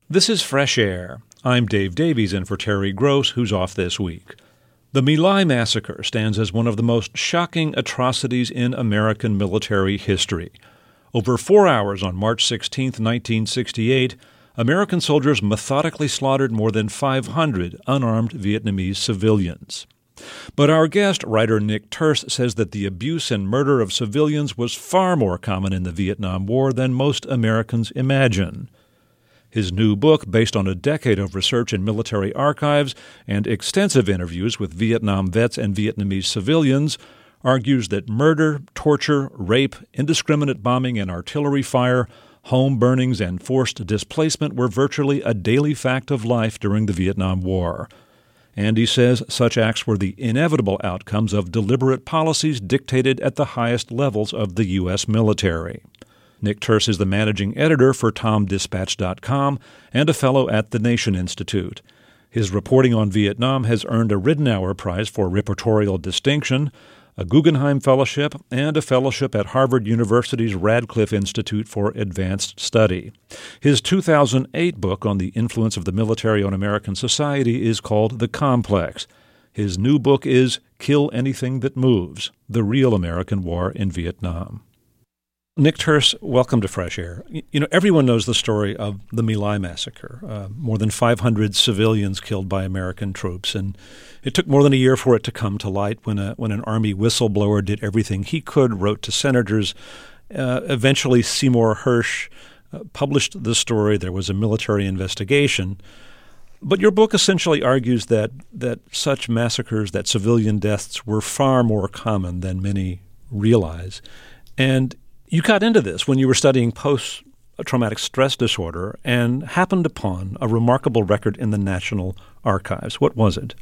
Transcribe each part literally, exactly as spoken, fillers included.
This is Fresh Air. I'm Dave Davies in for Terry Gross, who's off this week. The My Lai massacre stands as one of the most shocking atrocities in American military history. Over four hours on March sixteenth, nineteen sixty-eight, American soldiers methodically slaughtered more than five hundred unarmed Vietnamese civilians. But our guest, writer Nick Turse, says that the abuse and murder of civilians was far more common in the Vietnam War than most Americans imagine. His new book, based on a decade of research in military archives and extensive interviews with Vietnam vets and Vietnamese civilians, argues that murder, torture, rape, indiscriminate bombing and artillery fire, home burnings, and forced displacement were virtually a daily fact of life during the Vietnam War. And he says such acts were the inevitable outcomes of deliberate policies dictated at the highest levels of the U S military. Nick Turse is the managing editor for Tom Dispatch dot com and a fellow at the Nation Institute. His reporting on Vietnam has earned a Ridenhour Prize for Reportorial Distinction, a Guggenheim Fellowship, and a fellowship at Harvard University's Radcliffe Institute for Advanced Study. His two thousand eight book on the influence of the military on American society is called The Complex. His new book is Kill Anything That Moves: The Real American War in Vietnam. Nick Turse, welcome to Fresh Air. You know, everyone knows the story of the My Lai massacre, uh, more than five hundred civilians killed by American troops. And it took more than a year for it to come to light when, a, when an Army whistleblower did everything he could, wrote to senators. Uh, eventually, Seymour Hersh uh, published the story. There was a military investigation. But your book essentially argues that, that such massacres, that civilian deaths, were far more common than many realize. And you got into this when you were studying post-traumatic stress disorder and happened upon a remarkable record in the National Archives. What was it?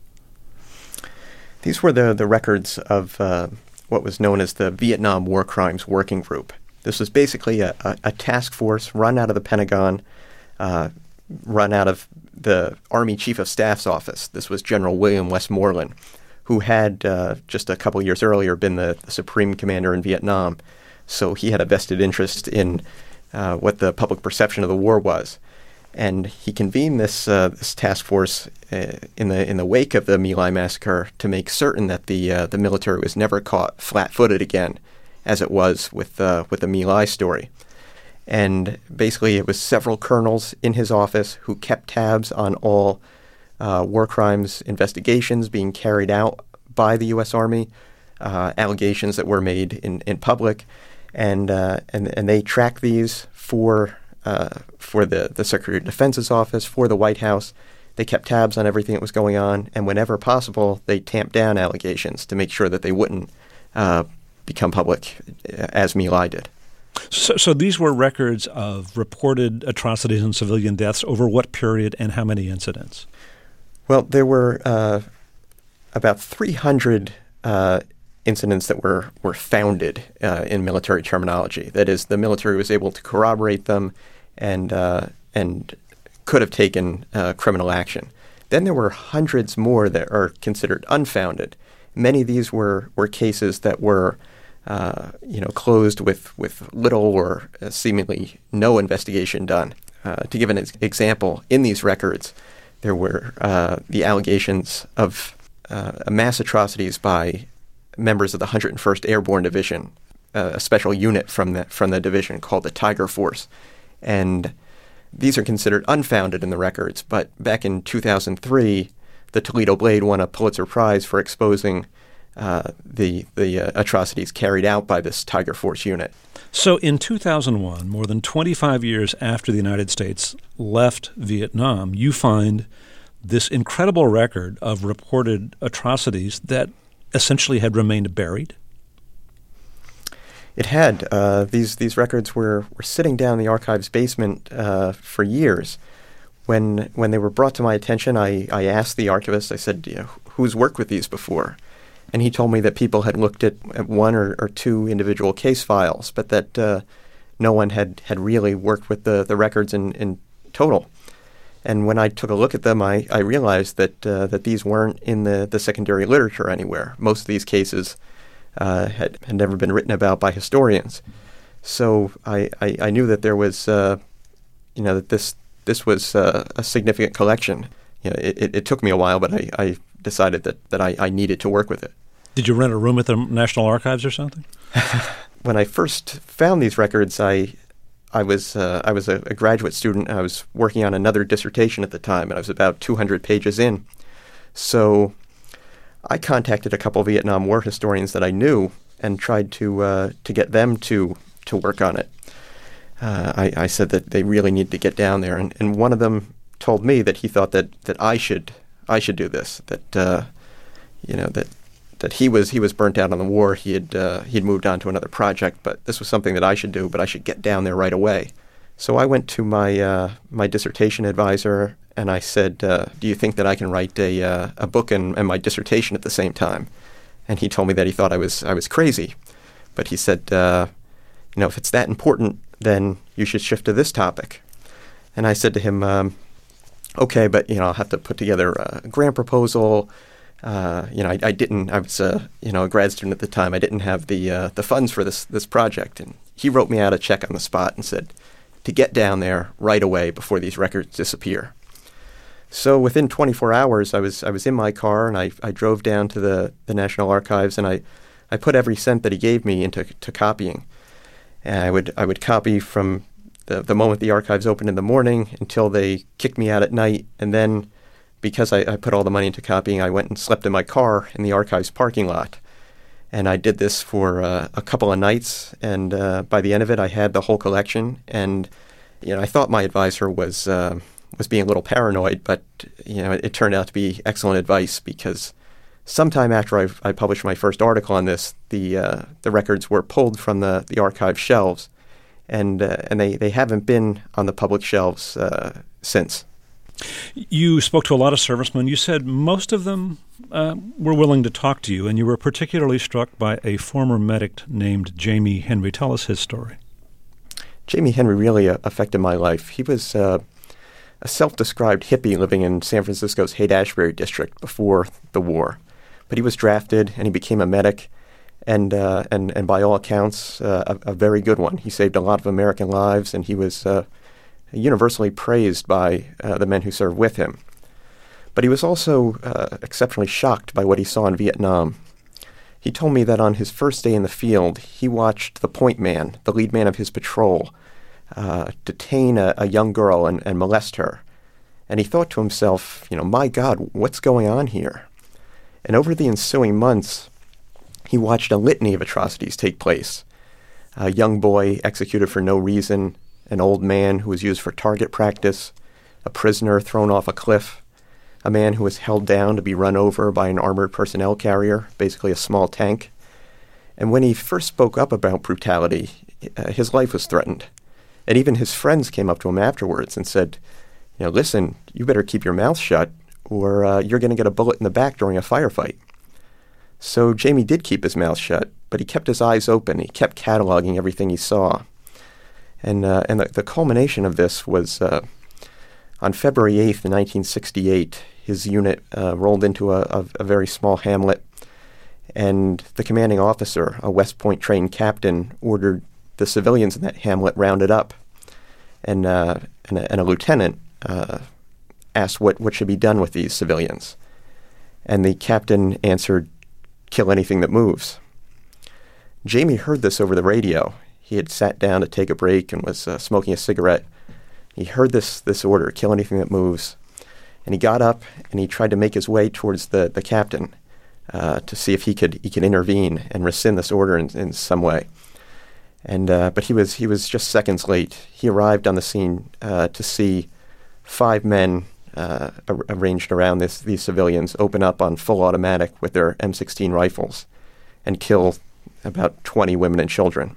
These were the, the records of uh, what was known as the Vietnam War Crimes Working Group. This was basically a, a, a task force run out of the Pentagon, uh, run out of the Army Chief of Staff's office. This was General William Westmoreland, who had uh, just a couple years earlier been the, the Supreme Commander in Vietnam. So he had a vested interest in uh, what the public perception of the war was. And he convened this uh, this task force uh, in the in the wake of the My Lai massacre to make certain that the uh, the military was never caught flat-footed again, as it was with uh, with the My Lai story. And basically, it was several colonels in his office who kept tabs on all uh, war crimes investigations being carried out by the U S Army, uh, allegations that were made in, in public. And, uh, and and they track these for uh, for the, the Secretary of Defense's office, for the White House. They kept tabs on everything that was going on, and whenever possible, they tamped down allegations to make sure that they wouldn't uh, become public, as My Lai did. So, so these were records of reported atrocities and civilian deaths over what period and how many incidents? Well, there were uh, about three hundred uh incidents that were, were founded uh, in military terminology. That is, the military was able to corroborate them and uh, and could have taken uh, criminal action. Then there were hundreds more that are considered unfounded. Many of these were, were cases that were uh, you know, closed with, with little or uh, seemingly no investigation done. Uh, to give an ex- example, in these records, there were uh, the allegations of uh, mass atrocities by members of the one hundred first Airborne Division, uh, a special unit from the, from the division called the Tiger Force. And these are considered unfounded in the records, but back in two thousand three, the Toledo Blade won a Pulitzer Prize for exposing uh, the, the uh, atrocities carried out by this Tiger Force unit. So in two thousand one, more than twenty-five years after the United States left Vietnam, you find this incredible record of reported atrocities that essentially had remained buried? It had. Uh, these these records were, were sitting down in the archives basement uh, for years. When when they were brought to my attention, I, I asked the archivist, I said, you know, who's worked with these before? And he told me that people had looked at, at one or, or two individual case files, but that uh, no one had, had really worked with the, the records in, in total. And when I took a look at them, I, I realized that uh, that these weren't in the, the secondary literature anywhere. Most of these cases uh, had, had never been written about by historians. So I, I, I knew that there was, uh, you know, that this this was uh, a significant collection. You know, it, it, it took me a while, but I, I decided that, that I, I needed to work with it. Did you rent a room at the National Archives or something? When I first found these records, I I was uh, I was a, a graduate student. I was working on another dissertation at the time, and I was about two hundred pages in. So I contacted a couple of Vietnam War historians that I knew and tried to uh, to get them to to work on it. Uh, I, I said that they really need to get down there, and, and one of them told me that he thought that, that I should I should do this. That uh, you know that. that he was he was burnt out on the war. He had uh, he had moved on to another project, but this was something that I should do. But I should get down there right away. So I went to my uh, my dissertation advisor and I said, uh, "Do you think that I can write a uh, a book and, and my dissertation at the same time?" And he told me that he thought I was I was crazy, but he said, uh, "You know, if it's that important, then you should shift to this topic." And I said to him, um, "Okay, but you know, I'll have to put together a grant proposal." Uh, you know, I, I didn't. I was, uh, you know, a grad student at the time. I didn't have the uh, the funds for this this project, and he wrote me out a check on the spot and said to get down there right away before these records disappear. So within twenty-four hours, I was I was in my car and I, I drove down to the, the National Archives and I, I put every cent that he gave me into to copying. And I would I would copy from the the moment the archives opened in the morning until they kicked me out at night, and then. Because I, I put all the money into copying, I went and slept in my car in the archives parking lot. And I did this for uh, a couple of nights, and uh, by the end of it, I had the whole collection. And you know, I thought my advisor was uh, was being a little paranoid, but you know, it, it turned out to be excellent advice because sometime after I, I published my first article on this, the uh, the records were pulled from the, the archive shelves, and uh, and they, they haven't been on the public shelves uh, since. You spoke to a lot of servicemen. You said most of them uh, were willing to talk to you, and you were particularly struck by a former medic named Jamie Henry. Tell us his story. Jamie Henry really uh, affected my life. He was uh, a self-described hippie living in San Francisco's Haight-Ashbury district before the war. But he was drafted, and he became a medic, and uh, and, and by all accounts, uh, a, a very good one. He saved a lot of American lives, and he was... Uh, universally praised by uh, the men who served with him. But he was also uh, exceptionally shocked by what he saw in Vietnam. He told me that on his first day in the field, he watched the point man, the lead man of his patrol, uh, detain a, a young girl and, and molest her. And he thought to himself, you know, my God, what's going on here? And over the ensuing months, he watched a litany of atrocities take place. A young boy executed for no reason, an old man who was used for target practice, a prisoner thrown off a cliff, a man who was held down to be run over by an armored personnel carrier, basically a small tank. And when he first spoke up about brutality, uh, his life was threatened. And even his friends came up to him afterwards and said, you know, listen, you better keep your mouth shut or uh, you're going to get a bullet in the back during a firefight. So Jamie did keep his mouth shut, but he kept his eyes open. He kept cataloging everything he saw. And uh, and the, the culmination of this was uh, on February eighth, nineteen sixty-eight, his unit uh, rolled into a, a, a very small hamlet, and the commanding officer, a West Point trained captain, ordered the civilians in that hamlet rounded up. And, uh, and, a, and a lieutenant uh, asked what, what should be done with these civilians. And the captain answered, kill anything that moves. Jamie heard this over the radio. He had sat down to take a break and was uh, smoking a cigarette. He heard this this order, kill anything that moves. And he got up and he tried to make his way towards the, the captain uh, to see if he could he could intervene and rescind this order in, in some way. And uh, but he was he was just seconds late. He arrived on the scene uh, to see five men uh, ar- arranged around this, these civilians open up on full automatic with their M sixteen rifles and kill about twenty women and children.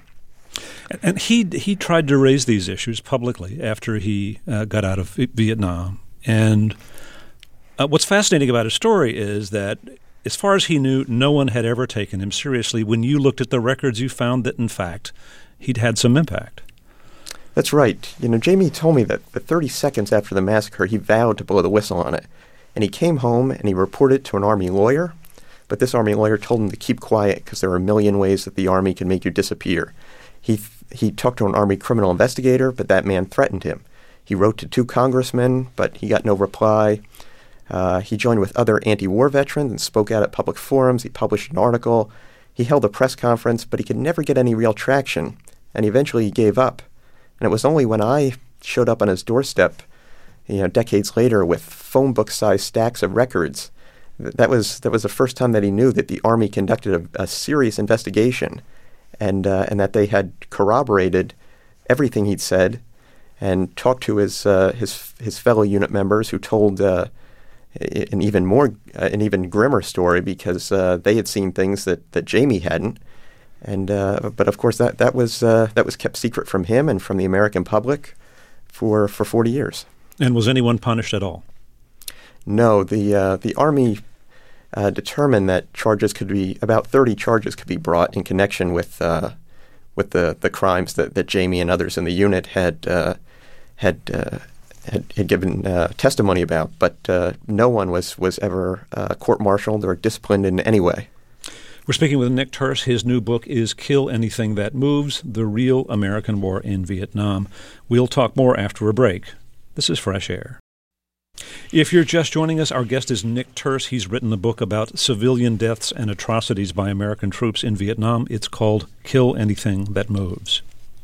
And he he tried to raise these issues publicly after he uh, got out of Vietnam. And uh, what's fascinating about his story is that, as far as he knew, no one had ever taken him seriously. When you looked at the records, you found that, in fact, he'd had some impact. That's right. You know, Jamie told me that the thirty seconds after the massacre, he vowed to blow the whistle on it. And he came home and he reported to an Army lawyer, but this Army lawyer told him to keep quiet because there were a million ways that the Army could make you disappear. He th- he talked to an Army criminal investigator, but that man threatened him. He wrote to two congressmen, but he got no reply. Uh, he joined with other anti-war veterans and spoke out at public forums. He published an article. He held a press conference, but he could never get any real traction, and eventually he gave up. And it was only when I showed up on his doorstep, you know, decades later with phone book-sized stacks of records, that was that was the first time that he knew that the Army conducted a, a serious investigation, and uh, and that they had corroborated everything he'd said, and talked to his uh, his his fellow unit members who told uh, an even more uh, an even grimmer story because uh, they had seen things that, that Jamie hadn't, and uh, but of course that that was uh, that was kept secret from him and from the American public for for forty years. And was anyone punished at all? No, the uh, the Army uh, determined that charges could be about thirty charges could be brought in connection with uh, with the, the crimes that, that Jamie and others in the unit had uh, had, uh, had had given uh, testimony about, but uh, no one was was ever uh, court-martialed or disciplined in any way. We're speaking with Nick Turse. His new book is Kill Anything That Moves: The Real American War in Vietnam. We'll talk more after a break. This is Fresh Air. If you're just joining us, our guest is Nick Turse. He's written a book about civilian deaths and atrocities by American troops in Vietnam. It's called Kill Anything That Moves.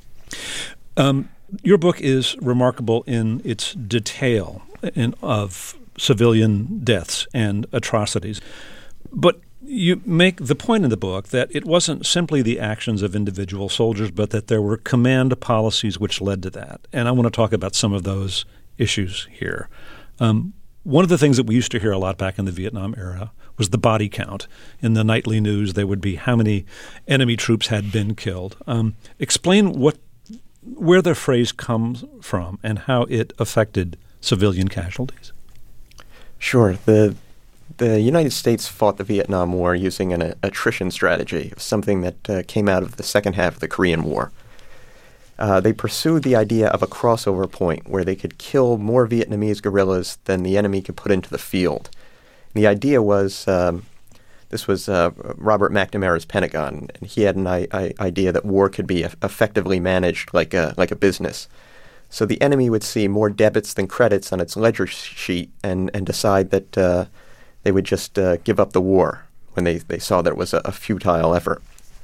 Um, your book is remarkable in its detail in, of civilian deaths and atrocities. But you make the point in the book that it wasn't simply the actions of individual soldiers, but that there were command policies which led to that. And I want to talk about some of those issues here. Um, one of the things that we used to hear a lot back in the Vietnam era was the body count. In the nightly news, there would be how many enemy troops had been killed. Um, explain what, where the phrase comes from and how it affected civilian casualties. Sure. The the United States fought the Vietnam War using an uh, attrition strategy, something that uh, came out of the second half of the Korean War. Uh, they pursued the idea of a crossover point where they could kill more Vietnamese guerrillas than the enemy could put into the field. And the idea was, um, this was uh, Robert McNamara's Pentagon, and he had an I- I idea that war could be e- effectively managed like a, like a business. So the enemy would see more debits than credits on its ledger sheet and, and decide that uh, they would just uh, give up the war when they, they saw that it was a, a futile effort.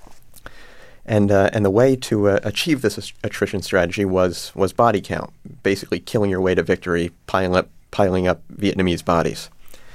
And uh, and the way to uh, achieve this attrition strategy was was body count, basically killing your way to victory, piling up piling up Vietnamese bodies.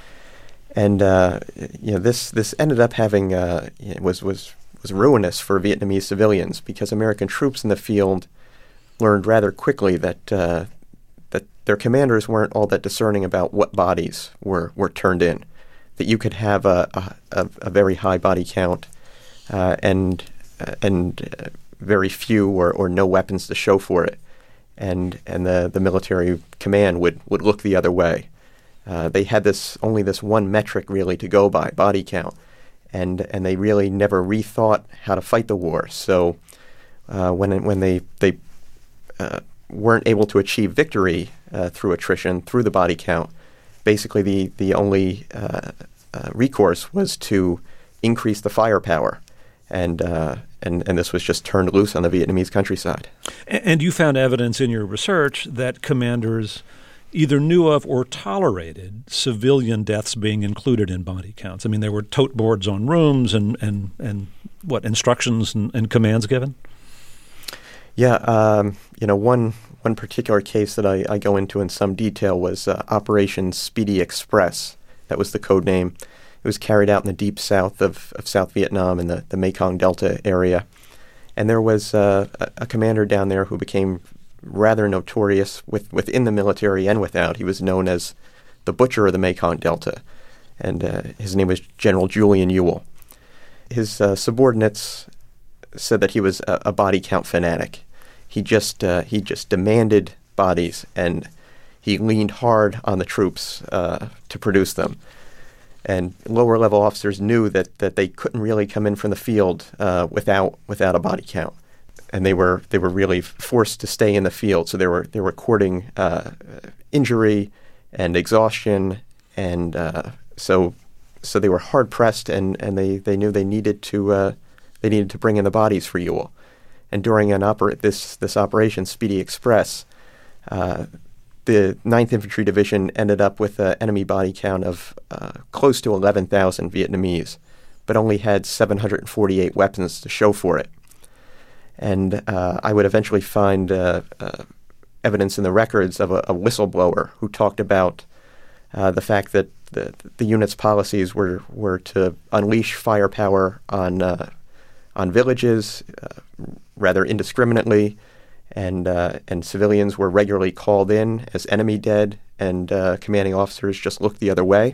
And uh, you know this this ended up having uh, was was was ruinous for Vietnamese civilians because American troops in the field learned rather quickly that uh, that their commanders weren't all that discerning about what bodies were were turned in. That you could have a a, a very high body count uh, and Uh, and uh, very few or, or no weapons to show for it, and and the, the military command would, would look the other way. Uh, they had this only this one metric really to go by, body count, and and they really never rethought how to fight the war. So uh, when when they they uh, weren't able to achieve victory uh, through attrition, through the body count, basically the the only uh, uh, recourse was to increase the firepower. And, uh, and and this was just turned loose on the Vietnamese countryside. And you found evidence in your research that commanders either knew of or tolerated civilian deaths being included in body counts. I mean, there were tote boards on rooms and, and, and what, instructions and, and commands given? Yeah, um, you know, one one particular case that I, I go into in some detail was uh, Operation Speedy Express. That was the code name. It was carried out in the deep south of, of South Vietnam in the, the Mekong Delta area. And there was uh, a, a commander down there who became rather notorious with, within the military and without. He was known as the Butcher of the Mekong Delta. And uh, his name was General Julian Ewell. His uh, subordinates said that he was a, a body count fanatic. He just uh, he just demanded bodies, and he leaned hard on the troops uh, to produce them. And lower-level officers knew that, that they couldn't really come in from the field uh, without without a body count, and they were they were really forced to stay in the field. So they were they were recording uh, injury and exhaustion, and uh, so so they were hard pressed, and, and they, they knew they needed to uh, they needed to bring in the bodies for Ewell. And during an opera this this operation Speedy Express, uh, the ninth Infantry Division ended up with an enemy body count of uh, close to eleven thousand Vietnamese, but only had seven hundred forty-eight weapons to show for it. And uh, I would eventually find uh, uh, evidence in the records of a, a whistleblower who talked about uh, the fact that the, the unit's policies were, were to unleash firepower on uh, on villages uh, rather indiscriminately, and uh, and civilians were regularly called in as enemy dead, and uh, commanding officers just looked the other way.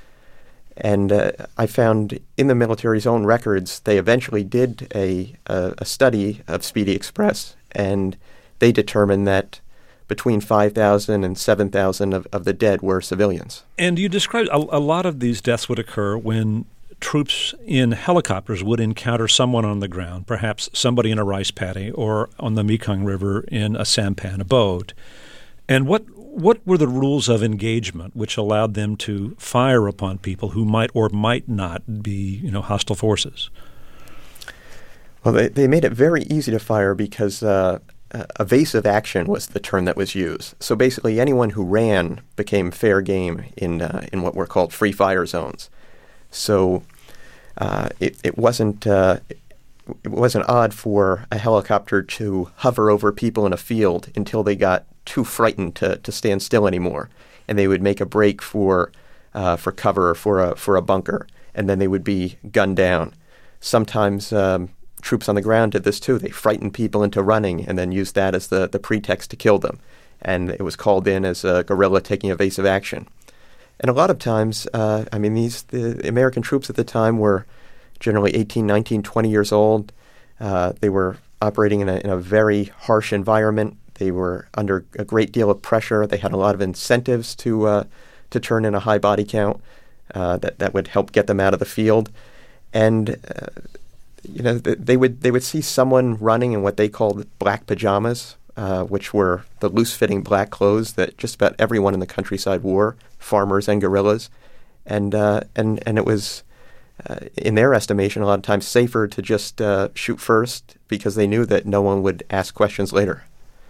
And uh, I found in the military's own records, they eventually did a, a, a study of Speedy Express, and they determined that between five thousand and seven thousand of, of the dead were civilians. And you described a, a lot of these deaths would occur when troops in helicopters would encounter someone on the ground, perhaps somebody in a rice paddy or on the Mekong River in a sampan, a boat. And what what were the rules of engagement which allowed them to fire upon people who might or might not be, you know, hostile forces? Well, they, they made it very easy to fire because uh, uh, evasive action was the term that was used. So basically anyone who ran became fair game in uh, in what were called free fire zones. So uh, it, it wasn't uh, it wasn't odd for a helicopter to hover over people in a field until they got too frightened to, to stand still anymore, and they would make a break for uh, for cover or for a for a bunker, and then they would be gunned down. Sometimes um, troops on the ground did this too. They frightened people into running and then used that as the, the pretext to kill them, and it was called in as a guerrilla taking evasive action. And a lot of times, uh, I mean, these the American troops at the time were generally eighteen, nineteen, twenty years old. Uh, they were operating in a, in a very harsh environment. They were under a great deal of pressure. They had a lot of incentives to uh, to turn in a high body count uh, that that would help get them out of the field. And uh, you know, th- they would they would see someone running in what they called black pajamas, uh, which were the loose-fitting black clothes that just about everyone in the countryside wore, farmers and guerrillas, and uh, and and it was, uh, in their estimation, a lot of times safer to just uh, shoot first because they knew that no one would ask questions later.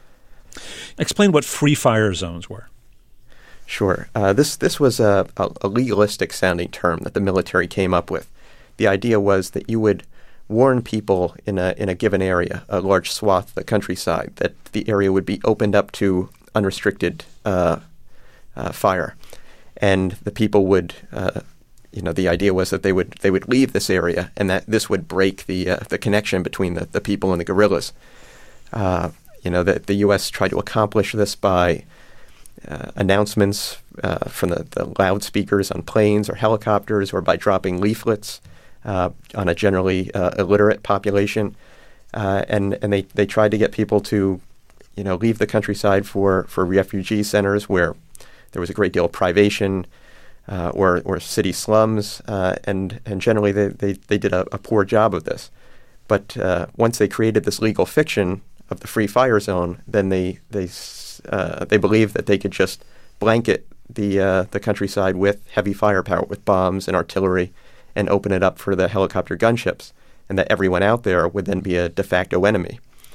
Explain what free fire zones were. Sure. Uh, this this was a, a, a legalistic-sounding term that the military came up with. The idea was that you would warn people in a in a given area, a large swath of the countryside, that the area would be opened up to unrestricted uh, uh, fire, and the people would, uh, you know, the idea was that they would they would leave this area, and that this would break the uh, the connection between the, the people and the guerrillas. Uh, you know, the, the U S tried to accomplish this by uh, announcements uh, from the, the loudspeakers on planes or helicopters, or by dropping leaflets uh, on a generally uh, illiterate population, uh, and and they, they tried to get people to, you know, leave the countryside for, for refugee centers where there was a great deal of privation, uh, or or city slums, uh, and and generally they they, they did a, a poor job of this. But uh, once they created this legal fiction of the free fire zone, then they they uh, they believed that they could just blanket the uh, the countryside with heavy firepower, with bombs and artillery, and open it up for the helicopter gunships, and that everyone out there would then be a de facto enemy.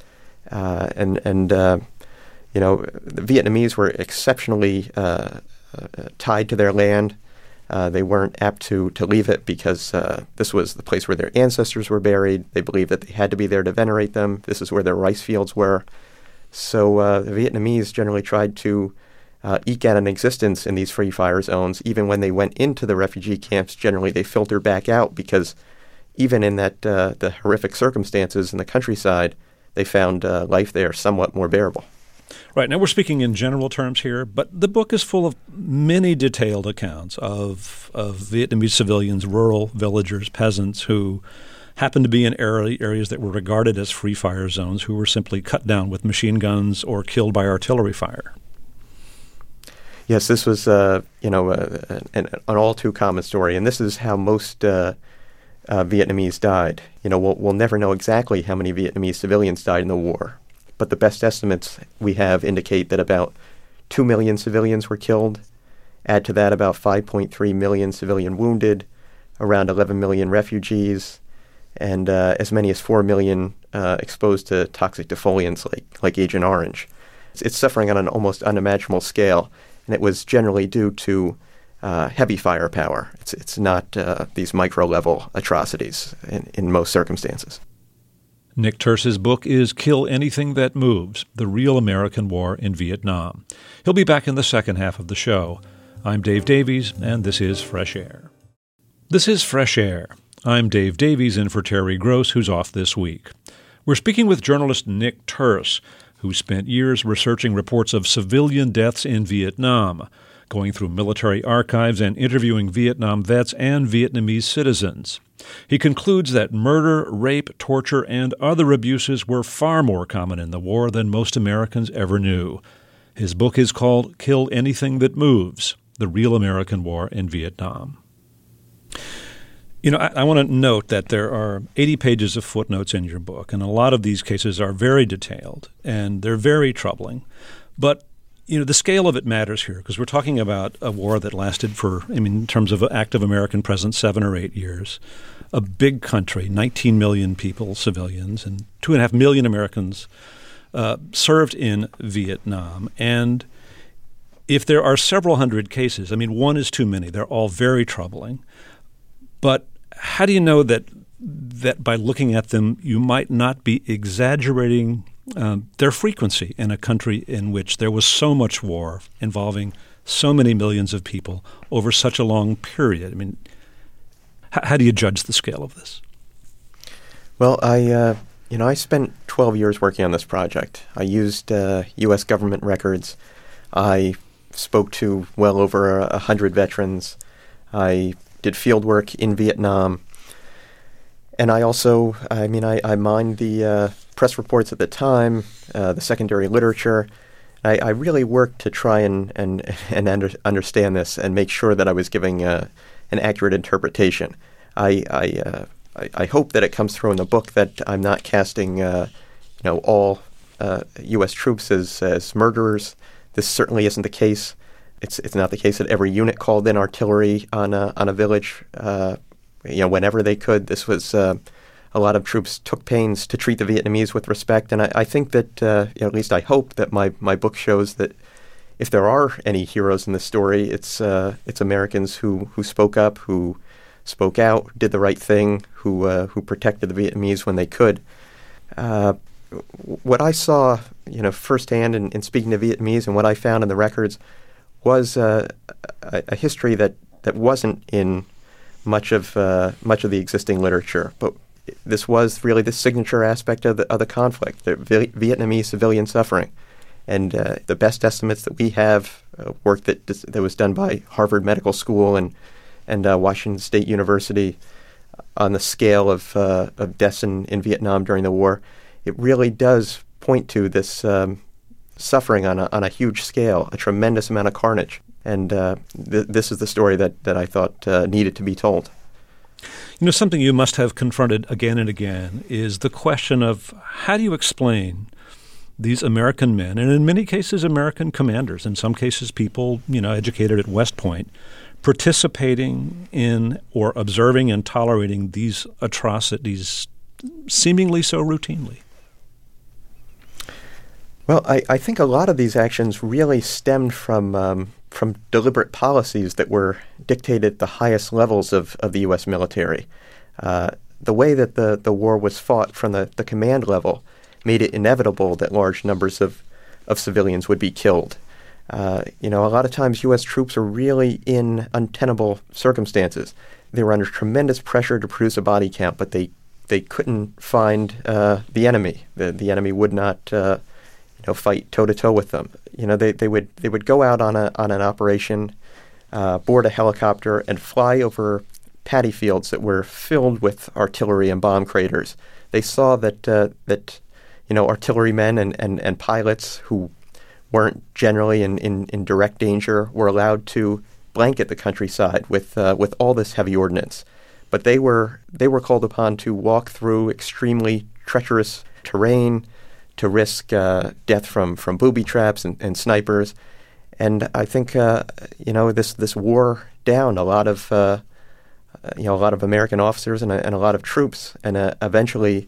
Uh, and and uh, you know, the Vietnamese were exceptionally uh, uh, tied to their land. Uh, they weren't apt to to leave it because uh, this was the place where their ancestors were buried. They believed that they had to be there to venerate them. This is where their rice fields were. So uh, the Vietnamese generally tried to uh, eke out an existence in these free fire zones. Even when they went into the refugee camps, generally they filtered back out because even in that uh, the horrific circumstances in the countryside, they found uh, life there somewhat more bearable. Right. Now, we're speaking in general terms here, but the book is full of many detailed accounts of of Vietnamese civilians, rural villagers, peasants who happened to be in area, areas that were regarded as free fire zones, who were simply cut down with machine guns or killed by artillery fire. Yes, this was, uh, you know, uh, an, an all too common story, and this is how most uh, uh, Vietnamese died. You know, we'll, we'll never know exactly how many Vietnamese civilians died in the war, but the best estimates we have indicate that about two million civilians were killed. Add to that about five point three million civilian wounded, around eleven million refugees, and uh, as many as four million uh, exposed to toxic defoliants like, like Agent Orange. It's suffering on an almost unimaginable scale, and it was generally due to uh, heavy firepower. It's it's not uh, these micro-level atrocities in, in most circumstances. Nick Turse's book is Kill Anything That Moves, The Real American War in Vietnam. He'll be back in the second half of the show. I'm Dave Davies, and this is Fresh Air. This is Fresh Air. I'm Dave Davies, in for Terry Gross, who's off this week. We're speaking with journalist Nick Turse, who spent years researching reports of civilian deaths in Vietnam, going through military archives and interviewing Vietnam vets and Vietnamese citizens. He concludes that murder, rape, torture, and other abuses were far more common in the war than most Americans ever knew. His book is called Kill Anything That Moves, The Real American War in Vietnam. You know, I, I want to note that there are eighty pages of footnotes in your book, and a lot of these cases are very detailed, and they're very troubling. But, you know, the scale of it matters here, because we're talking about a war that lasted for, I mean, in terms of active American presence, seven or eight years. A big country, nineteen million people, civilians, and two and a half million Americans uh, served in Vietnam. And if there are several hundred cases, I mean, one is too many. They're all very troubling. But how do you know that that by looking at them, you might not be exaggerating um, their frequency in a country in which there was so much war involving so many millions of people over such a long period? I mean, h- how do you judge the scale of this? Well, I uh, you know I spent twelve years working on this project. I used uh, U S government records. I spoke to well over a hundred veterans. I did field work in Vietnam. And I also, I mean, I, I mined the uh, press reports at the time, uh, the secondary literature. I, I really worked to try and and, and under, understand this and make sure that I was giving uh, an accurate interpretation. I I, uh, I I hope that it comes through in the book that I'm not casting, uh, you know, all uh, U S troops as as murderers. This certainly isn't the case. It's it's not the case that every unit called in artillery on a, on a village, uh, you know, whenever they could. This was uh, a lot of troops took pains to treat the Vietnamese with respect, and I, I think that, uh, you know, at least I hope that my, my book shows that if there are any heroes in the story, it's uh, it's Americans who, who spoke up, who spoke out, did the right thing, who uh, who protected the Vietnamese when they could. Uh, what I saw, you know, firsthand in, in speaking to Vietnamese, and what I found in the records was uh, a, a history that, that wasn't in much of uh, much of the existing literature. But this was really the signature aspect of the, of the conflict, the v- Vietnamese civilian suffering. And uh, the best estimates that we have, uh, work that that was done by Harvard Medical School and and uh, Washington State University on the scale of uh, of deaths in, in Vietnam during the war, it really does point to this um, suffering on a, on a huge scale, a tremendous amount of carnage. And uh, th- this is the story that, that I thought uh, needed to be told. You know, something you must have confronted again and again is the question of how do you explain these American men, and in many cases American commanders, in some cases people, you know, educated at West Point, participating in or observing and tolerating these atrocities seemingly so routinely? Well, I, I think a lot of these actions really stemmed from um, from deliberate policies that were dictated at the highest levels of, of the U S military. Uh, the way that the, the war was fought from the, the command level made it inevitable that large numbers of, of civilians would be killed. Uh, you know, a lot of times U S troops were really in untenable circumstances. They were under tremendous pressure to produce a body count, but they they couldn't find uh, the enemy. The, the enemy would not uh, you know, fight toe-to-toe with them. You know, they, they would they would go out on a on an operation, uh, board a helicopter, and fly over paddy fields that were filled with artillery and bomb craters. They saw that uh, that you know artillerymen and, and, and pilots who weren't generally in, in, in direct danger were allowed to blanket the countryside with uh, with all this heavy ordnance. But they were they were called upon to walk through extremely treacherous terrain, to risk uh, death from, from booby traps and, and snipers. And I think uh, you know this this wore down a lot of uh, you know a lot of American officers and a, and a lot of troops. And uh, eventually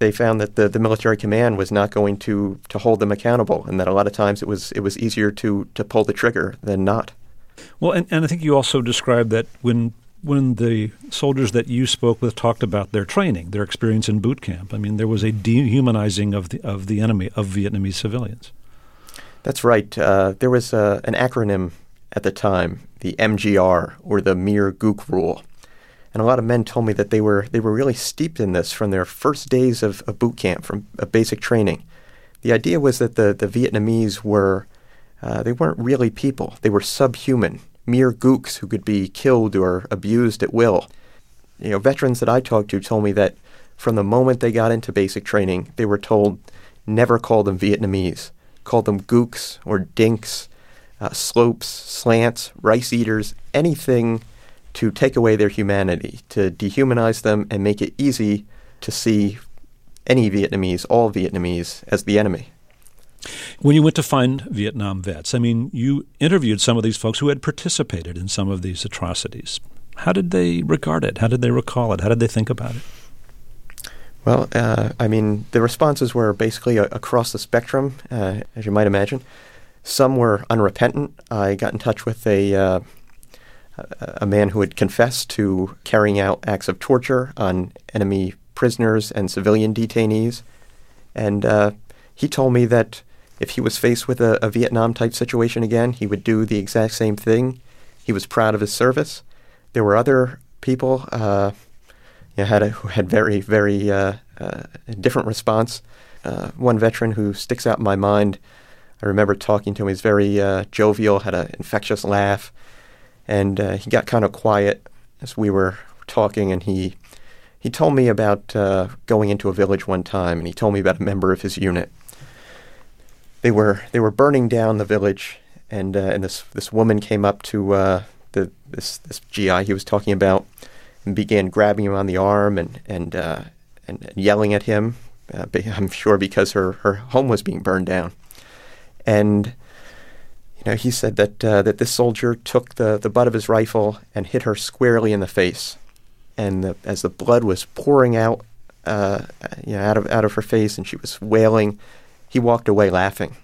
they found that the, the military command was not going to, to hold them accountable, and that a lot of times it was it was easier to, to pull the trigger than not. Well, and, and I think you also described that when when the soldiers that you spoke with talked about their training, their experience in boot camp, I mean, there was a dehumanizing of the of the enemy, of Vietnamese civilians. That's right. Uh, there was uh, an acronym at the time, the M G R, or the Mir Guk Rule. And a lot of men told me that they were they were really steeped in this from their first days of, of boot camp, from uh, basic training. The idea was that the, the Vietnamese were, uh, they weren't really people. They were subhuman, mere gooks who could be killed or abused at will. You know, veterans that I talked to told me that from the moment they got into basic training, they were told never call them Vietnamese. Call them gooks or dinks, uh, slopes, slants, rice eaters, anything to take away their humanity, to dehumanize them and make it easy to see any Vietnamese, all Vietnamese, as the enemy. When you went to find Vietnam vets, I mean, you interviewed some of these folks who had participated in some of these atrocities. How did they regard it? How did they recall it? How did they think about it? Well, uh, I mean, the responses were basically a- across the spectrum, uh, as you might imagine. Some were unrepentant. I got in touch with a uh, a man who had confessed to carrying out acts of torture on enemy prisoners and civilian detainees. And uh, he told me that if he was faced with a, a Vietnam-type situation again, he would do the exact same thing. He was proud of his service. There were other people uh, you know, had a, who had very, very uh, uh, different response. Uh, one veteran who sticks out in my mind, I remember talking to him. He's very uh, jovial, had an infectious laugh, and uh, he got kind of quiet as we were talking, and he he told me about uh, going into a village one time, and he told me about a member of his unit. They were they were burning down the village, and uh, and this this woman came up to uh, the this this G I he was talking about, and began grabbing him on the arm and and uh, and, and yelling at him. Uh, I'm sure because her, her home was being burned down, and you know he said that uh, that this soldier took the, the butt of his rifle and hit her squarely in the face, and the, as the blood was pouring out, uh, you know, out of out of her face, and she was wailing, he walked away laughing.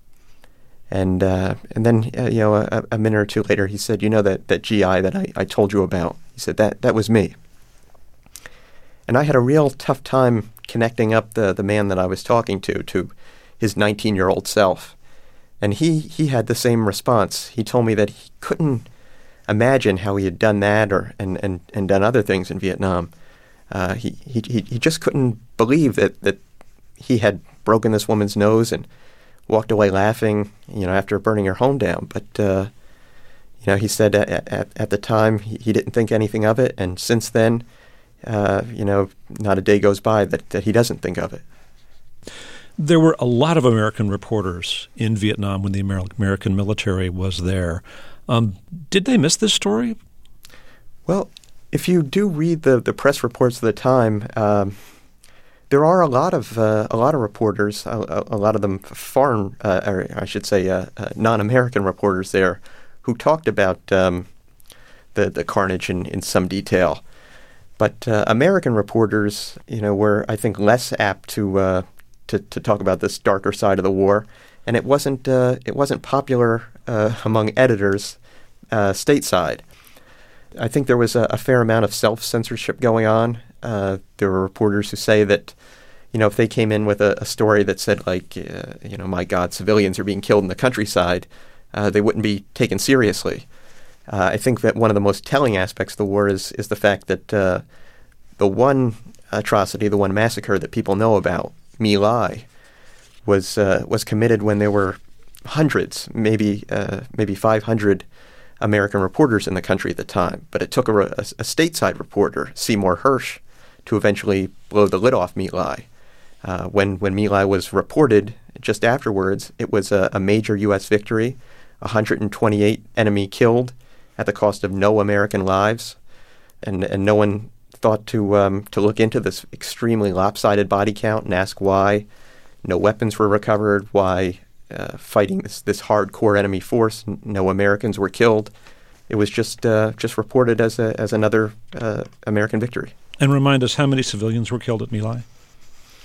And uh, and then uh, you know a, a minute or two later, he said, "You know that, that G I that I, I told you about?" He said that that was me. And I had a real tough time connecting up the, the man that I was talking to to his nineteen-year-old self. And he, he had the same response. He told me that he couldn't imagine how he had done that or and, and, and done other things in Vietnam. Uh, he, he he just couldn't believe that, that he had broken this woman's nose and walked away laughing, you know, after burning her home down. But, uh, you know, he said at, at, at the time he, he didn't think anything of it. And since then, Uh, you know, not a day goes by that, that he doesn't think of it. There were a lot of American reporters in Vietnam when the Amer- American military was there. Um, did they miss this story? Well, if you do read the, the press reports of the time, um, there are a lot of uh, a lot of reporters, a, a lot of them foreign, uh, or I should say, uh, uh, non-American reporters there, who talked about um, the the carnage in, in some detail. But uh, American reporters, you know, were, I think, less apt to, uh, to to talk about this darker side of the war, and it wasn't uh, it wasn't popular uh, among editors uh, stateside. I think there was a, a fair amount of self-censorship going on. Uh, there were reporters who say that, you know, if they came in with a, a story that said, like, uh, you know, my God, civilians are being killed in the countryside, uh, they wouldn't be taken seriously. Uh, I think that one of the most telling aspects of the war is is the fact that uh, the one atrocity, the one massacre that people know about, My Lai, was uh, was committed when there were hundreds, maybe uh, maybe five hundred American reporters in the country at the time. But it took a, a, a stateside reporter, Seymour Hersh, to eventually blow the lid off My Lai. Uh, when when My Lai was reported just afterwards, it was a, a major U S victory, one hundred twenty-eight enemy killed, at the cost of no American lives, and and no one thought to um, to look into this extremely lopsided body count and ask why no weapons were recovered, why uh, fighting this this hardcore enemy force, n- no Americans were killed. It was just uh, just reported as a as another uh, American victory. And remind us, how many civilians were killed at My Lai?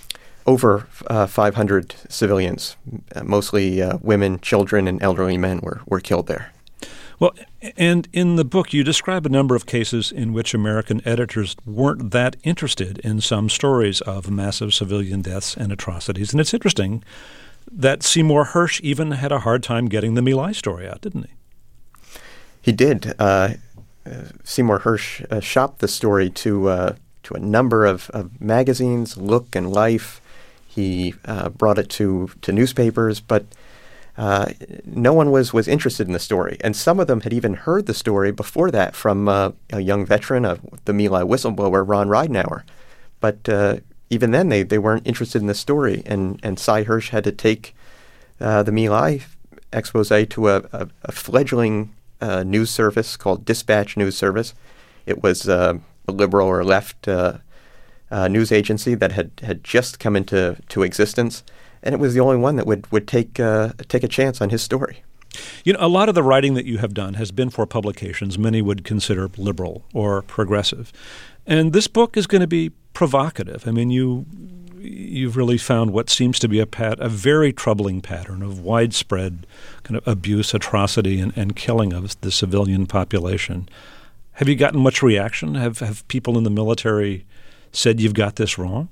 over uh, five hundred civilians, uh, mostly uh, women, children, and elderly men were, were killed there. Well, and in the book, you describe a number of cases in which American editors weren't that interested in some stories of massive civilian deaths and atrocities. And it's interesting that Seymour Hersh even had a hard time getting the My Lai story out, didn't he? He did. Uh, uh, Seymour Hersh uh, shopped the story to uh, to a number of, of magazines, Look and Life. He uh, brought it to, to newspapers, but uh, no one was, was interested in the story. And some of them had even heard the story before that from uh, a young veteran, of the My Lai whistleblower, Ron Ridenour. But uh, even then, they, they weren't interested in the story, and, and Cy Hersh had to take uh, the My Lai expose to a, a, a fledgling uh, news service called Dispatch News Service. It was uh, a liberal or left uh, uh, news agency that had, had just come into to existence, and it was the only one that would would take uh, take a chance on his story. You know, a lot of the writing that you have done has been for publications many would consider liberal or progressive, and this book is going to be provocative. I mean, you you've really found what seems to be a pat a very troubling pattern of widespread kind of abuse, atrocity, and, and killing of the civilian population. Have you gotten much reaction? Have have people in the military said you've got this wrong?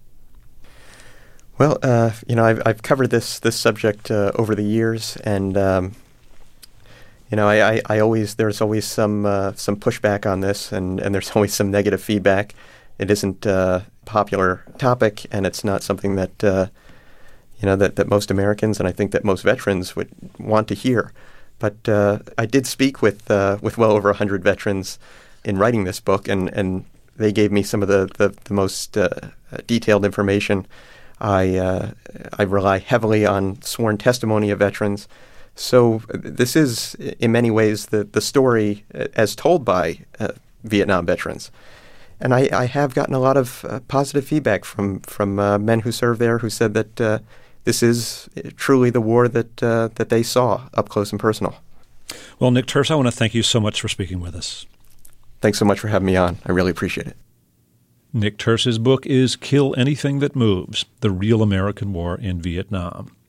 Well, uh, you know, I've, I've covered this this subject uh, over the years, and um, you know, I, I, I always there's always some uh, some pushback on this, and, and there's always some negative feedback. It isn't a popular topic, and it's not something that uh, you know that, that most Americans and I think that most veterans would want to hear. But uh, I did speak with uh, with well over a hundred veterans in writing this book, and, and they gave me some of the the, the most uh, detailed information. I uh, I rely heavily on sworn testimony of veterans. So this is, in many ways, the, the story as told by uh, Vietnam veterans. And I, I have gotten a lot of uh, positive feedback from, from uh, men who served there who said that uh, this is truly the war that, uh, that they saw up close and personal. Well, Nick Turse, I want to thank you so much for speaking with us. Thanks so much for having me on. I really appreciate it. Nick Turse's book is Kill Anything That Moves: The Real American War in Vietnam.